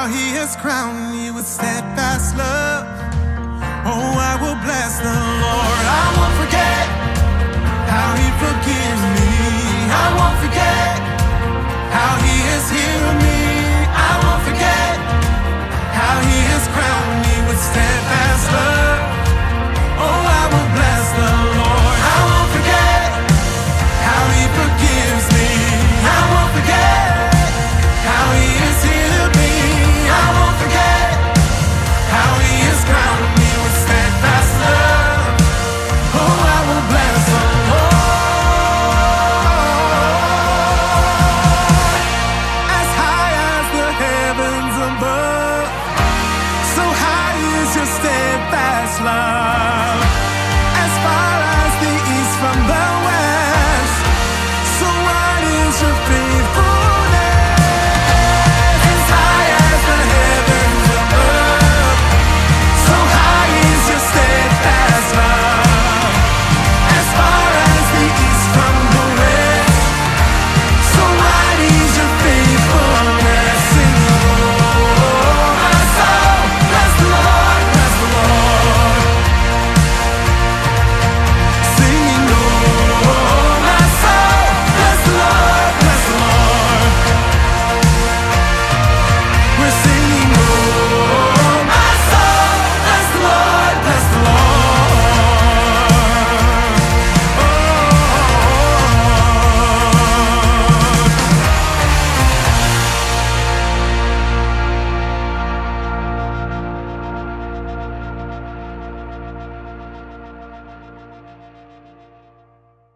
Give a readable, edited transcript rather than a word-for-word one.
He has crowned me with steadfast love. Oh, I will bless the Lord. I won't forget how He forgives me. I won't forget how He has healed me. I won't forget how He has crowned me with steadfast love. Oh, I will bless the Lord. I won't forget how He forgives me. I won't forget how He has healed me. I won't forget how He has crowned me with steadfast love. Oh, I will bless the Lord. As high as the heavens above, so high is your steadfast love.